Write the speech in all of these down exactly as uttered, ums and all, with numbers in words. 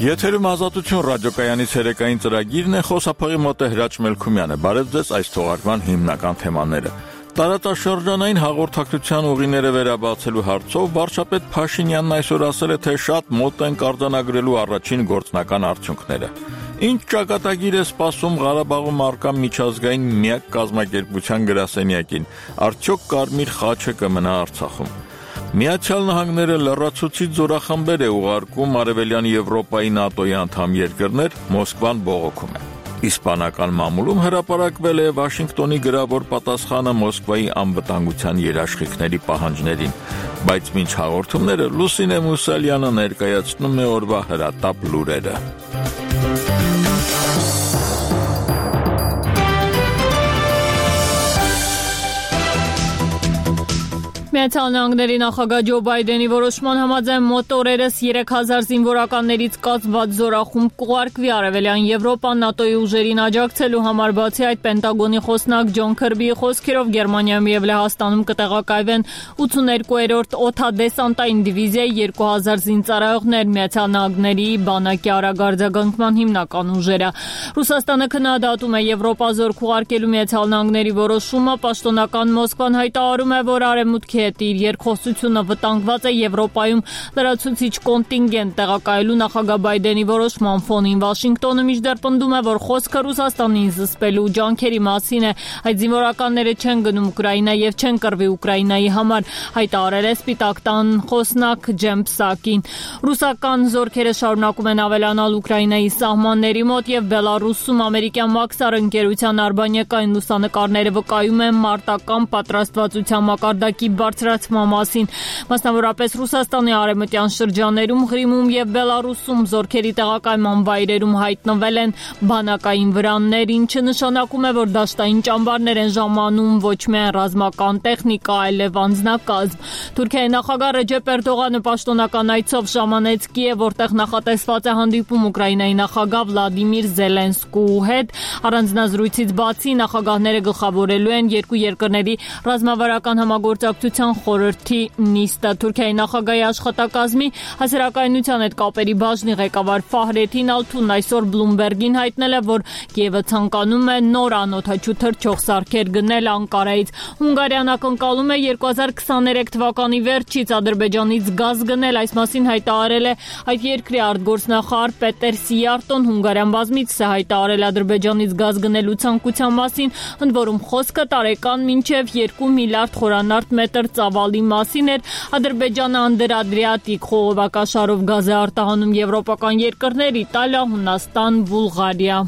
Եթերում ազատություն ռադիոկայանի ցերեկային ծրագիրն է, խոսափողի մոտ է Հրաչ Մելքումյանը։ Բարև ձեզ, այս թողարկման հիմնական թեմաները։ Տարածաշրջանային հաղորդակցության ուղիները վերաբացելու հարցով վարչապետ Փաշինյանն այսօր ասել է, թե շատ մոտ են արձանագրելու առաջին գործնական արդյունքները։ Ինչ ճակատագիր է սպասում Ղարաբաղում առկա միջազգային միակ կազմակերպության գրասենյակին, արդյոք Կարմիր խաչը կմնա Արցախում։ Միացյալ Նահանգները լրացուցիչ զորախմբեր է ուղարկում Արևելյան Եվրոպայի ՆԱՏՕ-ի անդամ երկրներ, Մոսկվան բողոքում է։ Իսպանական մամուլում հրապարակվել է Վաշինգտոնի գրավոր պատասխանը Մոսկվայի անվտանգության երաշխիքների պահանջներին, բայց մինչ հաղորդումները Լուսինե Մուսալյանը ներկայացնում է օրվա հրատապ լուրերը։ Միացյալ Նահանգների նախագահ Ջո Բայդենի որոշման համաձայն մոտ օրերս երեք հազար զինվորականներից կազմված զորախումբ կուղարկվի Արևելյան Եվրոպան ՆԱՏՕ-ի ուժերին աջակցելու համար, բացի այդ Պենտագոնի խոսնակ Ջոն Քըրբիի խոսքերով Գերմանիայում եւ Լեհաստանում կտեղակայվեն ութսուներկուերորդ օդադեսանտային դիվիզիայի երկու հազար զինծառայողներ, Միացյալ Նահանգների բանակի արագ արձագանքման հիմնական ուժերը։ Ռուսաստանը քննադատում է Եվրոպա զորք ուղարկելու Միացյալ Նահանգների որոշումը, պաշտոնական Մոսկվան հայտարարում է, որ արևմուտքի հետ իր երկխոսությունը վտանգված է Եվրոպայում լրացուցիչ կոնտինգենտ տեղակայելու նախագահ Բայդենի որոշման ֆոնին։ Վաշինգտոնը մինչդեռ պնդում է, որ խոսքը Ռուսաստանին զսպելու ջանքերի մասին է, այդ զինվորականները չեն գնում Ուկրաինա եւ չեն կռվի Ուկրաինայի համար, հայտարարել է Սպիտակ տան խոսնակ Ջեմ Պսակին։ Ռուսական զորքերը շարունակում են ավելանալ Ուկրաինայի սահմանների մոտ եւ Բելարուսում ամերիկյան Մաքսար ընկերության արբանյակային լուսանկարները վկայում են մարտական պատրաստվածության մակարդակի բարձրացման մասին, մասնավորապես Ռուսաստանի արևմտյան շրջաներում, Ղրիմում եւ Բելարուսում զորքերի տեղակայման վայրերում հայտնվել են բանակային վրաններ, ինչը նշանակում է, որ դաշտային ճամբարներ են ժամանում ոչ միայն ռազմական տեխնիկա, այլև անձնակազմ։ Թուրքիայի նախագահ Ռեջեփ Էրդողանը պաշտոնական այցով ժամանեց Կիև, որտեղ նախատեսված է հանդիպում Ուկրաինայի նախագահ Վլադիմիր Զելենսկուի հետ։ Առանձնազրույցից բացի նախագահները գլխավորելու են երկու երկրների ռազմավարական համագործակցության խորհրդի նիստը։ Թուրքիայի նախագահի աշխատակազմի հասարակայնության հետ կապերի բաժնի ղեկավար Ֆահրեթին Ալթունն այսօր Բլումբերգին հայտնել է, որ Կիևը ցանկանում է նոր անօդաչու թռչող սարքեր գնել Անկարայից։ Հունգարիան ակնկալում է երկու հազար քսաներեք թվականի վերջից Ադրբեջանից գազ գնել, այս մասին հայտարարել է այդ երկրի արտգործնախարար Պետեր Սիարտոն։ Հունգարիան բազմիցս է հայտարարել Ադրբեջանից գազ գնելու ցանկության մասին, ընդ որում խոսքը տարեկան մինչև երկու միլիարդ խորանարդ մետր ծավալի մասին էր։ Ադրբեջանը անդրադրիատիկ խողովակաշարով գազ է արտահանում եվրոպական երկրներ՝ Իտալիա, Հունաստան, Բուլղարիա։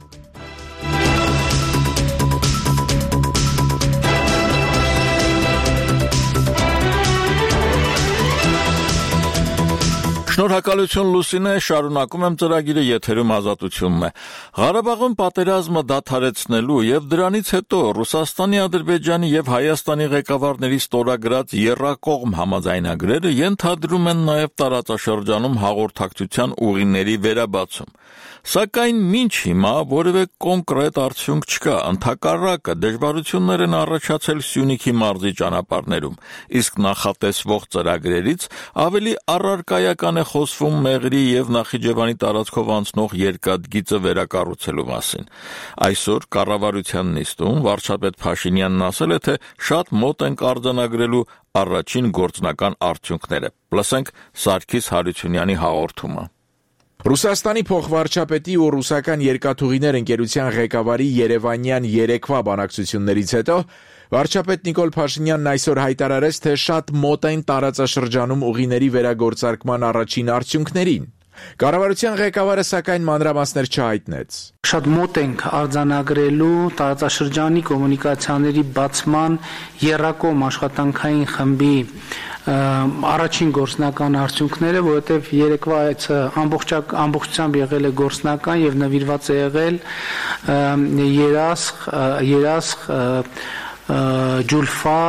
Շնորհակալություն Լուսինե, շարունակում եմ ծրագիրը, եթերում ազատությունն է։ Ղարաբաղում պատերազմը դադարեցնելու եւ դրանից հետո Ռուսաստանի, Ադրբեջանի եւ Հայաստանի ղեկավարների ստորագրած եռակողմ համաձայնագրերը ենթադրում են նաեւ տարածաշրջանում հաղորդակցության ուղիների վերաբացում։ Սակայն մինչ հիմա որևէ կոնկրետ արդյունք չկա, ընդհակառակը դժվարություններ են առաջացել Սյունիքի մարզի ճանապարհներում, իսկ նախատեսվող ծրագրերից ավելի առարկայական է խոսվում Մեղրի եւ Նախիջևանի տարածքով անցնող երկաթգիծը վերակառուցելու մասին։ Այսօր կառավարության նիստում վարչապետ Փաշինյանն ասել է, թե շատ մոտ են արձանագրելու առաջին գործնական արդյունքները։ Լսենք Սարգիս Հարությունյանի հաղորդումը։ Ռուսաստանի փոխվարչապետի ու ռուսական երկաթուղիներ ընկերության ղեկավարի երևանյան երեկվա բանակցություններից հետո վարչապետ Նիկոլ Փաշինյանն այսօր հայտարարեց, թե շատ մոտ են տարածաշրջանում ուղիների վերագործարկման առաջին արդյունքներին։ Կառավարության ղեկավարը սակայն մանրամասներ չհայտնեց։ Շատ մոտ ենք արձանագրելու տարածաշրջանի կոմունիկացիաների բացման եռակողմ աշխատանքային խմբի առաջին գործնական արդյունքները, որովհետև երեկվա այցը ամբողջությամբ եղել է գործնական եւ նվիրված է եղել Երասխ, Երասխ, Ջուլֆա,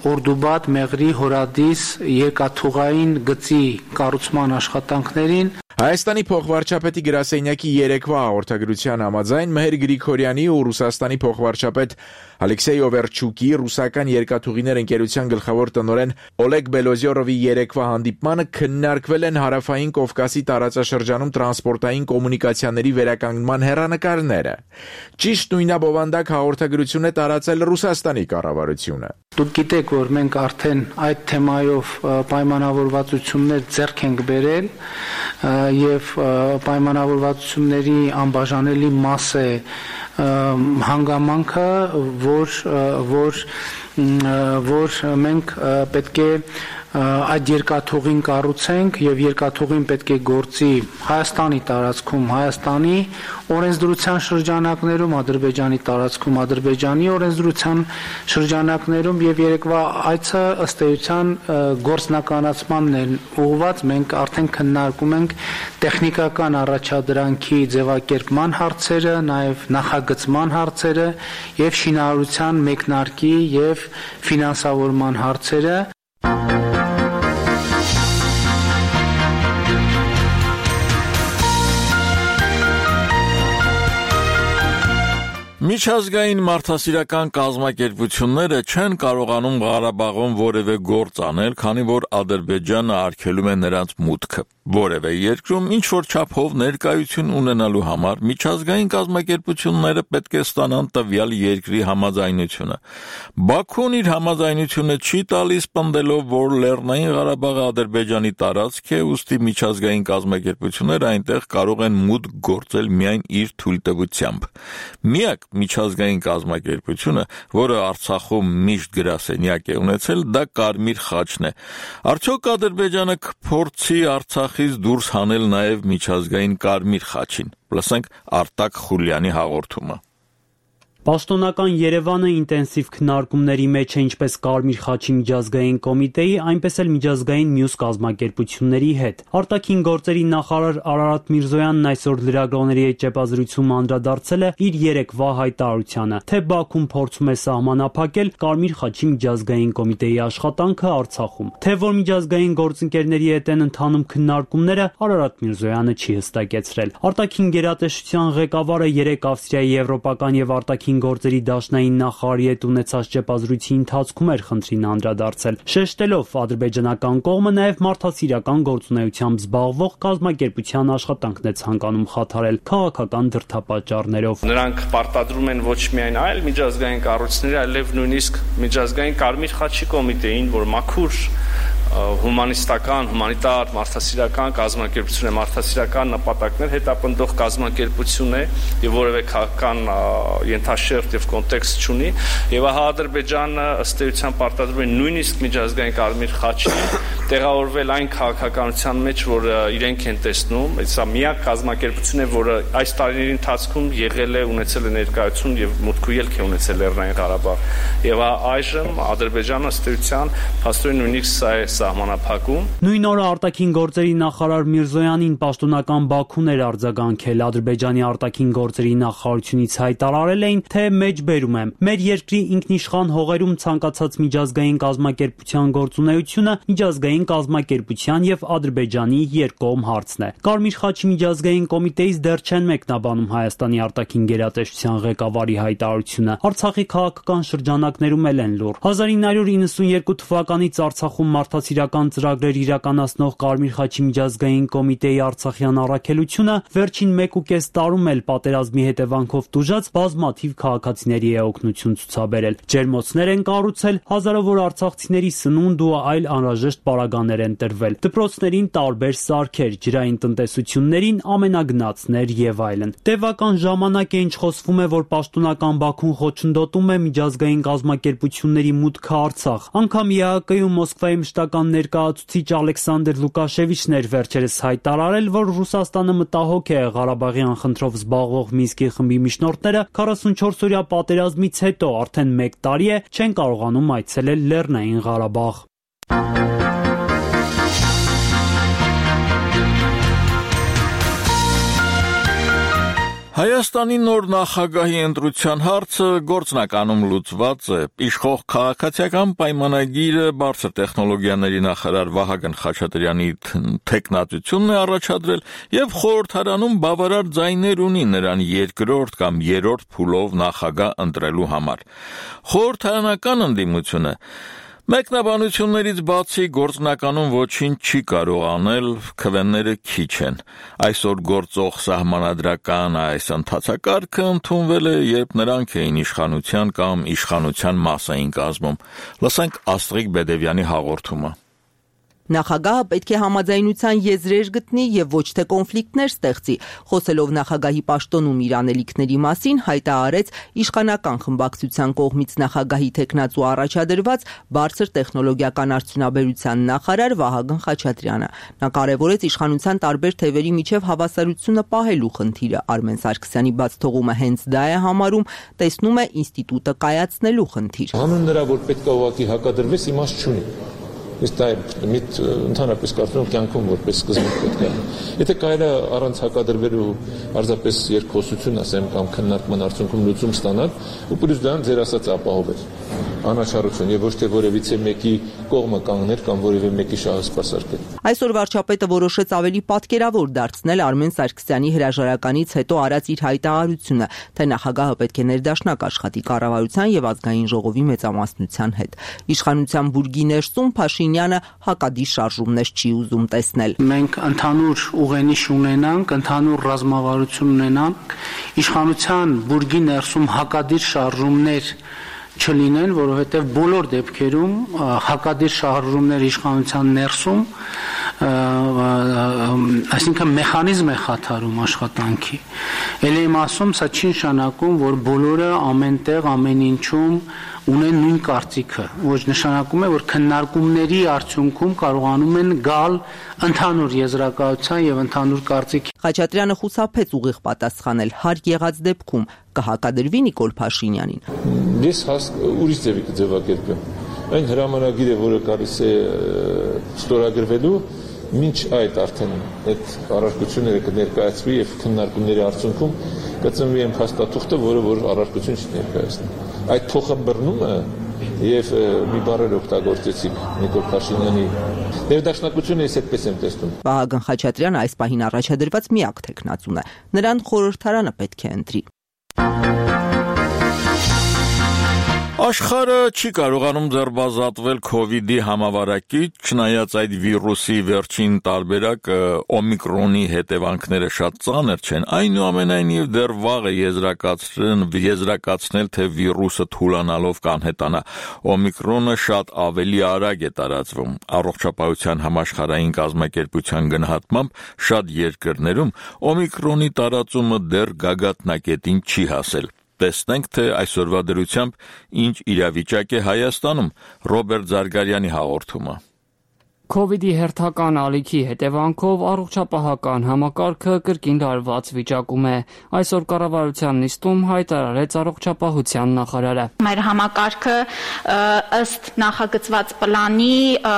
Օրդուբադ, Մեղրի, Հորադիս երկաթուղային գծի կառուցման աշխատանքներին։ Հայաստանի փոխվարչապետի գրասենյակի երեկվա հաղորդագրության համաձայն Մեհեր Գրիգորյանի ու Ռուսաստանի փոխվարչապետ Ալեքսեյ Օվերչուկի ռուսական երկաթուղիներ ընկերության գլխավոր տնօրեն Օլեգ Բելոզյորովի երեկվա հանդիպմանը քննարկվել են Հարավային Կովկասի տարածաշրջանում տրանսպորտային կոմունիկացիաների վերականգնման հեռանկարները։ Ճիշտ նույնաբովանդակ հաղորդագրություն է տարածել Ռուսաստանի կառավարությունը։ Դուք գիտեք, որ մենք արդեն այդ թեմայով պայմանավորվածություններ ձեռք ենք բերել եւ պայմանավորվածությունների անբաժանելի մաս է հանգամանքը, որ որ որ մենք պետք է այդ երկաթուղին կառուցենք եւ երկաթուղին պետք է գործի Հայաստանի տարածքում, Հայաստանի օրենսդրության շրջանակներում, Ադրբեջանի տարածքում, Ադրբեջանի օրենսդրության շրջանակներում եւ երեկվա այցը ըստ էության գործնականացմանն է ուղղված։ Մենք արդեն քննարկում ենք տեխնիկական առաջադրանքի ձևակերպման հարցերը, նաեւ նախագծման հարցերը եւ շինարարության մեկնարկի եւ ֆինանսավորման հարցերը։ Միջազգային մարդասիրական կազմակերպությունները չեն կարողանում Ղարաբաղում որևէ գործ անել, քանի որ Ադրբեջանը արգելում է նրանց մուտքը։ Որևէ երկրում ինչ-որ չափով ներկայություն ունենալու համար միջազգային կազմակերպությունները պետք է ստանան տվյալ երկրի համաձայնությունը։ Բաքուն իր համաձայնությունը չի տալիս, պնդելով, որ Լեռնային Ղարաբաղը Ադրբեջանի տարածք է, ուստի միջազգային կազմակերպությունները այնտեղ կարող են մուտք գործել միայն իր թույլտվությամբ։ Միակ միջազգային կազմակերպությունը, որը Արցախում միշտ գրասենյակ է ունեցել, դա Կարմիր խաչն է։ Արդյոք Ադրբեջանը կփորձի Արցախից դուրս հանել նաև միջազգային Կարմիր խաչին։ Լսենք Արտակ Խուլյանի հաղորդումը։ Պաշտոնական Երևանը ինտենսիվ քննարկումների մեջ է ինչպես Կարմիր խաչի միջազգային կոմիտեի, այնպես էլ միջազգային մյուս կազմակերպությունների հետ։ Արտաքին գործերի նախարար Արարատ Միրզոյանն այսօր լրագրողների հետ ճեպազրույցում անդրադարձել է իր երեկվա հայտարարությանը, թե Բաքուն փորձում է սահմանափակել Կարմիր խաչի միջազգային կոմիտեի աշխատանքը Արցախում։ Թե որ միջազգային գործընկերների հետ են ընթանում քննարկումները, Արարատ Միրզոյանը չի հստակեցրել։ Արտաքին գերատեսչության ղեկավարը երեկ Ավստրիայի եվրոպական եւ արտաքին գործերի դաշնային նախարարի հետ ունեցած ճեպազրույցի ընթացքում էր խնդրին անդրադարձել, շեշտելով ադրբեջանական կողմը նաև մարդասիրական գործունեությամբ զբաղվող կազմակերպության աշխատանքն է ցանկանում խաթարել քաղաքական դրդապատճառներով։ Նրանք պարտադրում են ոչ միայն այլ միջազգային կառույցների, այլև նույնիսկ միջազգային Կարմիր խաչի կոմիտեին, որ մաքուր հումանիստական, հումանիտար, մարդասիրական կազմակերպություն է, մարդասիրական նպատակներ հետապնդող կազմակերպություն է եւ որևէ քաղաքական ենթաշերտ եւ կոնտեքստ չունի, եւ ահա Ադրբեջանը ըստ էության պարտադրում է նույնիսկ միջազգային Կարմիր խաչին տեղավորվել այն քաղաքականության մեջ, որ իրենք են տեսնում։ Սա միակ կազմակերպություն է, որը այս տարիների ընթացքում եղել է, ունեցել է ներկայություն եւ մուտք ու ելք է ունեցել Լեռնային Ղարաբաղ։ Եվ այժմ Ադրբեջանը ըստ էության փաստորեն նույնիսկ սա է սահմանափակում։ Նույն օրը արտաքին գործերի նախարար Միրզոյանին պաշտոնական Բաքուն էր արձագանքել։ Ադրբեջանի արտաքին գործերի նախարարությունից հայտարարել էին, թե մեջբերում եմ, մեր երկրի ինքնիշխան հողերում ցանկացած միջազգային կազմակերպության գործունեությունը միջազգային կազմակերպության եւ Ադրբեջանի երկկողմ հարցն է։ Կարմիր խաչի միջազգային կոմիտեից դեռ չեն մեկնաբանում Հայաստանի արտաքին գերատեսչության ղեկավարի հայտարարությունը։ Արցախի քաղաքական շրջանակներում էլ են լուր։ հազար ինը հարյուր իննսունյերկու թվականից Արցախում մարդասիրական ծրագրեր իրականացնող Կարմիր խաչի միջազգային կոմիտեի Արցախյան առաքելությունը վերջին մեկ ու կես տարում էլ պատերազմի հետևանքով տուժած բազմաթիվ քաղաքացիների է օգնություն ցուցաբերել։ Ջերմոցներ են կառուցել, հազարավոր արցախցիների սնունդ ու այլ անհրաժեշտ պարագաներ են տրվել։ Դպրոցներին տարբեր սարքեր, ջրային տնտեսություններին ամենագնացներ եւ այլն։ Տևական ժամանակ է ինչ խոսվում է, որ պաշտոնական Բաքուն խոչընդոտում է միջազգային կազմակերպությունների մուտքը Արցախ։ Անկամ ԵԱՀԿ-ում Մոսկվայի մշտական ներկայացուցիչ Ալեքսանդր Լուկաշևիչն էր վերջերս հայտարարել, որ Ռուսաստանը մտահոգ է Ղարաբաղյան խնդրով զբաղվող Մինսկի խմբի միջնորդները քառասունչորս-օրյա պատերազմից հետո արդեն մեկ տարի է չեն կարողանում այցելել Լեռնային Ղարաբաղ։ Հայաստանի նոր նախագահի ընտրության հարցը գործնականում լուծված է։ Իշխող քաղաքացիական պայմանագիրը բարձր տեխնոլոգիաների նախարար Վահագն Խաչատրյանի թեկնածությունն է առաջադրել եւ խորհրդարանում բավարար ձայներ ունի նրան երկրորդ կամ երրորդ փուլով նախագահ ընտրելու համար։ Խորհրդարանական ընդդիմությունը մեկնաբանություններից բացի գործնականում ոչինչ չի կարող անել, քվեները քիչ են։ Այսօր գործող սահմանադրական այս ընթացակարգը ընդունվել է, երբ նրանք էին իշխանության կամ իշխանության մաս էին կազմում։ Լսենք Աստղիկ Բեդևյանի հաղորդումը։ Նախագահը պետք է համաձայնության եզրեր գտնի եւ ոչ թե կոնֆլիկտներ ստեղծի։ Խոսելով նախագահի պաշտոնում իր անելիքների մասին, հայտարարեց իշխանական խմբակցության կողմից նախագահի թեկնածու առաջադրված բարձր տեխնոլոգիական արդյունաբերության նախարար Վահագն Խաչատրյանը։ Նա կարևորեց իշխանության տարբեր թևերի միջև հավասարությունը պահելու խնդիրը։ Արմեն Սարգսյանի բաց թողումը հենց դա է համարում, տեսնում է ինստիտուտը կայացնելու խնդիր։ Հանուն նրա, որ պետք է ուղղակի հակադրվես, իմաստ չունի։ Իսկ դա միտ ընդհանրապես կարծում եմ կյանքում որպես սկզբունք պետք է։ Եթե կարելի է առանց հակադրվելու պարզապես երկխոսություն ասեմ կամ քննարկման արդյունքում լուծում ստանալ, ու պլյուս դրան ձեր ասած ապահովել անաչառություն եւ ոչ թե որևիցե մեկի կողմը կանգնել կամ որևէ մեկի շահը սպասարկել։ Այսօր վարչապետը որոշեց ավելի պատկերավոր դարձնել Արմեն Սարգսյանի հրաժարականից հետո արած իր հայտարարությունը, թե նախագահը պետք է ներդաշնակ աշխատի կառավարության եւ ազգային ժողովի մեծամասնության հետ։ Իշխանության բուրգի ներսում Փաշինյանը հակադիր շարժումներ չի ուզում տեսնել։ Մենք ընդհանուր ուղենիշ ունենանք, ընդհանուր ռազմավարություն ունենանք, իշխանության բուրգի ներսում հակադիր շարժումներ չլինեն, որովհետև բոլոր դեպքերում հակադիր շարժումներ իշխանության ներսում, այսինքն մեխանիզմ է խաթարում աշխատանքի։ Էլ եմ ասում, սա չի նշանակում, որ բոլորը ամենտեղ, ամեն ինչում ունեն նույն կարծիքը, ոչ նշանակում է, որ քննարկումների արդյունքում կարողանում են գալ ընդհանուր եզրակացության եւ ընդհանուր կարծիքի։ Խաչատրյանը խուսափեց ուղիղ պատասխանել, հարկ եղած դեպքում կհակադրվի Նիկոլ Փաշինյանին։ Ես ուրիշ ձևի կձևակերպեմ։ Այն հրամանագիրը, որը գալիս է ստորագրվելու, մինչ այդ արդեն այդ առարկությունները կներկայացվի եւ քննարկումների արդյունքում կծնվի այն փաստաթուղթը, որը որ առարկություն չներկայացնի։ Այդ փոխաբռնումը եւ մի բառեր օգտագործեցիք Նիկոլ Փաշինյանի ներդաշնակությունը ես այդպես եմ տեսնում։ Վահագն Խաչատրյանը այս պահին առաջադրված միակ թեկնածուն է։ Նրան խորհրդարանը պետք է ընտրի։ Աշխարհը չի կարողանում ձերբազատվել քովիդի համավարակից, չնայած այդ վիրուսի վերջին տարբերակը օմիկրոնի հետևանքները շատ ծանր չեն, այնուամենայնիվ դեռ վաղ է եզրակացնել, թե վիրուսը թուլանալով կանհետանա։ Օմիկրոնը շատ ավելի արագ է տարածվում։ Առողջապահության համաշխարհային կազմակերպության գնահատմամբ շատ երկրներում օմիկրոնի տարածումը դեռ գագաթնակետին չի հասել։ Տեսնենք, թե այսօրվա դրությամբ ինչ իրավիճակ է Հայաստանում։ Ռոբերտ Զարգարյանի հաղորդումը։ Քովիդի հերթական ալիքի հետևանքով առողջապահական համակարգը կրկին լարված վիճակում է։ Այսօր կառավարության նիստում հայտարարեց առողջապահության նախարարը։ Մեր համակարգը ըստ նախագծված պլանի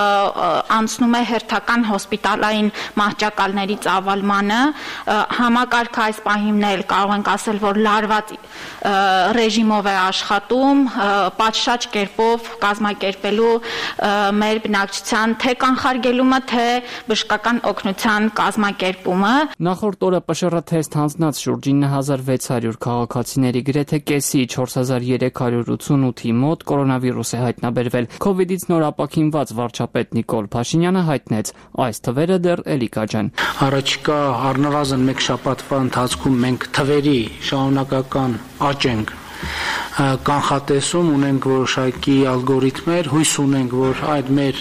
անցնում է հերթական հոսպիտալային մահճակալների ծավալմանը։ Համակարգը այս պահին էլ կարող ենք ասել, որ լարված ռեժիմով է աշխատում, պատշաճ կերպով կազմակերպելու մեր բնակչության թե կանխարգելումը, թե բժշկական օգնության կազմակերպումը։ Նախորդ օրը Պ Շ R թեստ հանձնած շուրջ ինը հազար վեց հարյուր քաղաքացիների գրեթե կեսի չորս հազար երեք հարյուր ութսունութի մոտ կորոնավիրուս է հայտնաբերվել։ Քովիդից նոր ապաքինված վարչապետ Նիկոլ Փաշինյանը հայտնեց, այս թվերը դեռ էլիկաջ են։ Առաջիկա առնվազն մեկ շաբաթվա ընթացքում մենք թվերի շարունակական աճ ենք կանխատեսում, ունենք որոշակի ալգորիթմեր, հույս ունենք, որ այդ մեր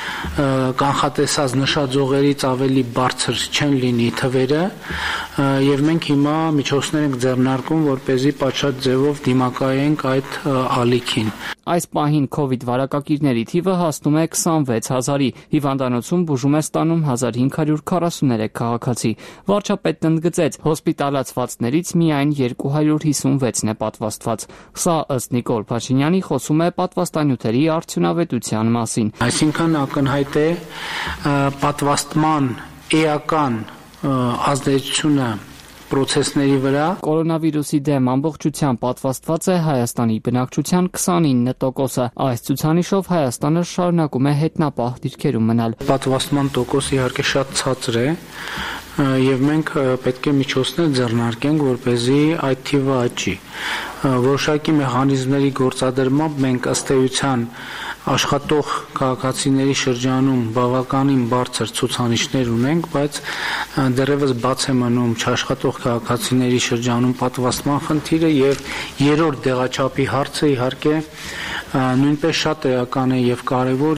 կանխատեսած նշաձողերից ավելի բարձր չեն լինի թվերը, եւ մենք հիմա միջոցներ ենք ձեռնարկում, որպեսզի պատշաճ ձևով դիմակայենք այդ ալիքին։ Այս պահին քովիդ վարակակիրների թիվը հասնում է քսանվեց հազարի, հիվանդանոցում բուժում է ստանում հազար հինգ հարյուր քառասուներեք քաղաքացի։ Վարչապետն ընդգծեց, հոսպիտալացվածներից միայն երկու հարյուր հիսունվեցն է պատվաստված։ Սա ըստ Նիկոլ Փաշինյանի խոսում է պատվաստանյութերի արդյունավետության մասին։ Այսինքն ակնհայտ է պատվաստման էական ազդեցությունը process-ների վրա։ Կորոնավիրուսի դեմ ամբողջությամբ պատվաստված է Հայաստանի բնակչության քսանինը տոկոսը։ Այս ցուցանիշով Հայաստանը շարունակում է հետնապահ դիրքերում մնալ։ Պատվաստման տոկոսը իհարկե շատ ցածր է, եւ մենք պետք է միջոցներ ձեռնարկենք, որպեսզի այդ թիվը աճի։ Որոշակի մեխանիզմների գործադրմամբ մենք ըստ էության աշխատող քաղաքացիների շրջանում բավականին բարձր ցուցանիշներ ունենք, բայց դեռևս բաց է մնում չաշխատող քաղաքացիների շրջանում պատվաստման խնդիրը եւ երրորդ դեղաչափի հարցը իհարկե նույնպես շատ էական է եւ կարեւոր։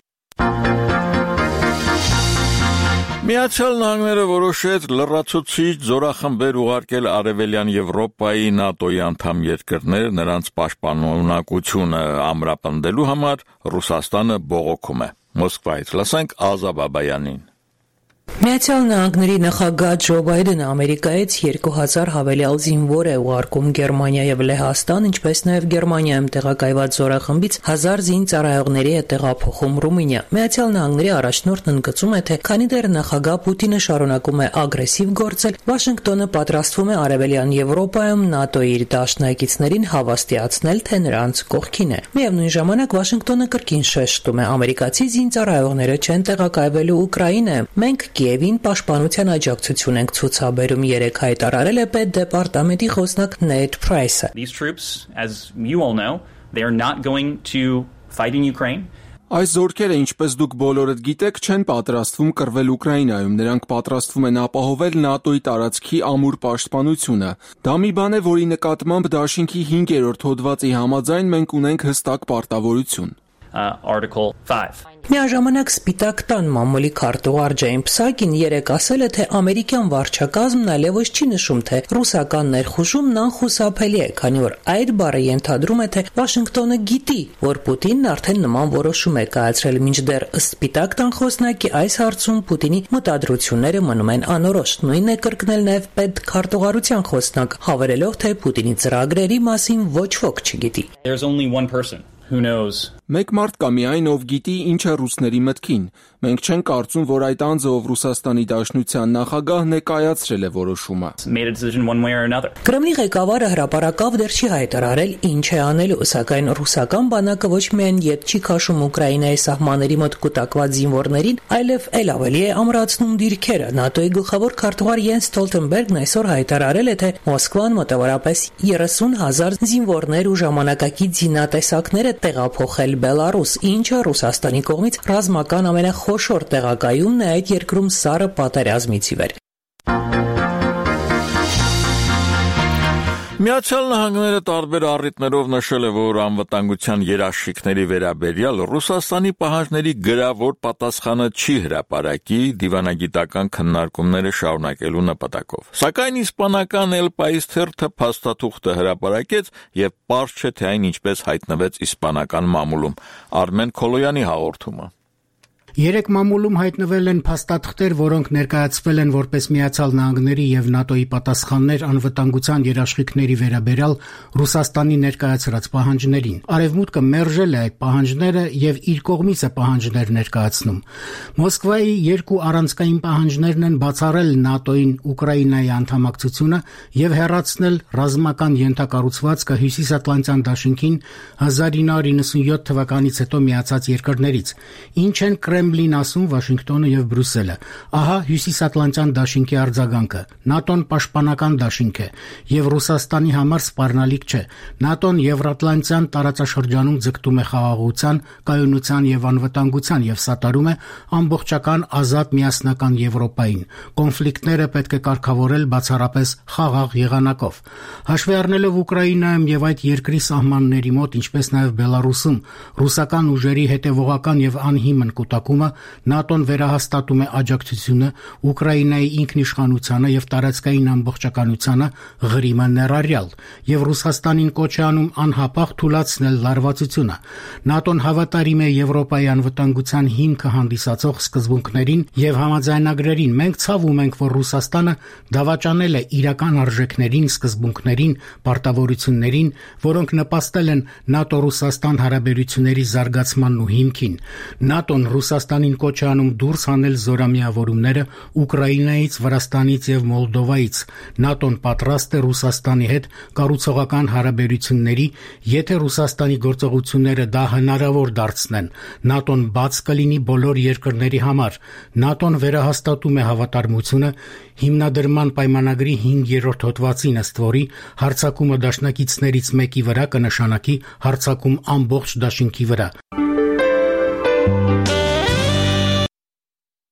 Միացյալ Նահանգները որոշեց լրացուցիչ զորախմբեր ուղարկել Արևելյան Եվրոպայի ՆԱՏՕ-ի անդամ երկրներ նրանց պաշտպանունակությունը ամրապնդելու համար Ռուսաստանը բողոքում է։ Մոսկվայից լսենք Ազա Բաբայանին։ Միացյալ Նահանգների նախագահ Ջո Բայդենը Ամերիկայից երկու հազար հավելյալ զինվոր է ուղարկում Գերմանիա եւ Լեհաստան, ինչպես նաեւ Գերմանիայում տեղակայված զորախմբից հազար զինծառայողների է տեղափոխում Ռումինիա։ Միացյալ Նահանգների առաջնորդն ընդգծում է, թե քանի դեռ նախագահ Պուտինը շարունակում է ագրեսիվ գործել, Վաշինգտոնը պատրաստվում է Արևելյան Եվրոպայում ՆԱՏՕ-ի իր դաշնակիցներին հավաստիացնել, թե նրանց կողքին է։ Միևնույն ժամանակ Վաշինգտոնը կրկին շեշտում է, ամերիկացի զինծառայողները չեն տեղակայվելու Ուկրաինայում։ Մենք Կիևին պաշտպանության աջակցություն ենք ցուցաբերում, երեք հայտարարել է Պետդեպարտամենտի խոսնակ Նեյթ Փրայսը։ These troops, as you all know, they are not going to fight in Ukraine. Այս զորքերը, ինչպես դուք բոլորդ գիտեք, չեն պատրաստվում կռվել Ուկրաինայում, նրանք պատրաստվում են ապահովել ՆԱՏՕ-ի տարածքի ամուր պաշտպանությունը։ Դա մի բան է, որի նկատմամբ դաշինքի հինգերորդ հոդվածի համաձայն մենք ունենք հստակ պարտավորություն։ Uh, Article five. Միաժամանակ Սպիտակ տան մամուլի քարտուղար Ջեյմ Փսակին երեկ ասել է, թե ամերիկյան վարչակազմն այլևս չի նշում, թե ռուսական ներխուժումն անխուսափելի է, քանի որ այդ բառը ենթադրում է, թե Վաշինգտոնը գիտի, որ Պուտինն արդեն նման որոշում է կայացրել, մինչդեռ ըստ Սպիտակ տան խոսնակի այս հարցում Պուտինի մտադրությունները մնում են անորոշ։ Նույնն է կրկնել նաև պետքարտուղարության խոսնակ, հավելելով, թե Պուտինի ծրագրերի մասին ոչ ոք չգիտի։ There's only one person who knows. Մեկ մարդ կա միայն, ով գիտի ինչ է ռուսների մտքին։ Մենք չենք կարծում, որ այդ անձը, ով Ռուսաստանի Դաշնության նախագահն է, կայացրել է որոշումը։ Կրեմլի ղեկավարը հրապարակավ դեռ չի հայտարարել ինչ է անելու, սակայն ռուսական բանակը ոչ միայն ետ չի քաշում Ուկրաինայի սահմանների մոտ կուտակված զինվորներին, այլև ել ավելի է ամրացնում դիրքերը։ ՆԱՏՕ-ի գլխավոր քարտուղար Յենս Ստոլտենբերգն այսօր հայտարարել է, թե Մոսկվան մոտավորապես երեսուն հազար զինվորներ ու ժամանակակից զինատեսակներ է տեղափոխել Բելարուս, ինչը Ռուսաստանի կողմից ռազմական ամենախոշոր տեղակայումն է այդ երկրում սառը պատերազմից ի վեր։ Միացյալ Նահանգները տարբեր առիթներով նշել է, որ անվտանգության երաշխիքների վերաբերյալ Ռուսաստանի պահանջների գրավոր պատասխանը չի հրապարակի դիվանագիտական քննարկումները շարունակելու նպատակով։ Սակայն իսպանական El País թերթը փաստաթուղթը հրապարակեց եւ պարզ չէ, թե այն ինչպես հայտնվեց իսպանական մամուլում։ Արմեն Քոլոյանի հաղորդումը։ Երեք մամուլում հայտնվել են փաստաթղթեր, որոնք ներկայացվել են որպես Միացյալ Նահանգների եւ ՆԱՏՕ-ի պատասխաններ անվտանգության երաշխիքների վերաբերյալ Ռուսաստանի ներկայացրած պահանջներին։ Արևմուտքը մերժել է այդ պահանջները եւ իր կողմից է պահանջներ ներկայացնում։ Մոսկվայի երկու առանցքային պահանջներն են բացառել ՆԱՏՕ-ին Ուկրաինայի անդամակցությունը եւ հեռացնել ռազմական ենթակառուցվածքը Հյուսիսատլանտյան դաշինքին հազար ինը հարյուր նվաթ թվականից հետո միացած երկրներից։ Ինչ են Կրեմլին ասում Վաշինգտոնը եւ Բրյուսելը։ Ահա Հյուսիսատլանտյան դաշինքի արձագանքը։ ՆԱՏՕ-ն պաշտպանական դաշինք է եւ Ռուսաստանի համար սպառնալիք չէ։ ՆԱՏՕ-ն Եվրատլանտյան տարածաշրջանում ձգտում է խաղաղության, կայունության եւ անվտանգության եւ սատարում է ամբողջական ազատ միասնական Եվրոպային։ Կոնֆլիկտները պետք է կարգավորել բացառապես խաղաղ եղանակով։ Հաշվի առնելով Ուկրաինայում եւ այդ երկրի սահմանների մոտ, ինչպես նաեւ Բելարուսում ռուսական ուժերի հետեւողական եւ անհիմն կուտակումը, ՆԱՏՕ-ն վերահաստատում է աջակցությունը Ուկրաինայի ինքնիշխանությանը եւ տարածքային ամբողջականությանը Ղրիմը ներառյալ եւ Ռուսաստանին կոչ է անում անհապաղ թուլացնել լարվածությունը։ ՆԱՏՕ-ն հավատարիմ է Եվրոպայի անվտանգության հիմքը հանդիսացող սկզբունքներին եւ համաձայնագրերին։ Մենք ցավում ենք, որ Ռուսաստանը դավաճանել է իրական արժեքներին, սկզբունքներին, պարտավորություններին, որոնք նպաստել են ՆԱՏՕ-Ռուսաստան հարաբերությունների զարգացմանն ու հիմքին։ ՆԱՏՕ-ն Ռուսաստան Ռուսաստանին կոչ է անում դուրս հանել զորամիավորումները Ուկրաինայից, Վրաստանից եւ Մոլդովայից։ ՆԱՏՕ-ն պատրաստ է Ռուսաստանի հետ կառուցողական հարաբերությունների, եթե Ռուսաստանի գործողությունները դա հնարավոր դարձնեն։ ՆԱՏՕ-ն բաց կլինի բոլոր երկրների համար։ ՆԱՏՕ-ն վերահաստատում է հավատարմությունը հիմնադրման պայմանագրի հինգերորդ հոդվածին, ըստ որի հարձակումը դաշնակիցներից մեկի վրա կնշանակի հարձակում ամբողջ դաշինքի վրա։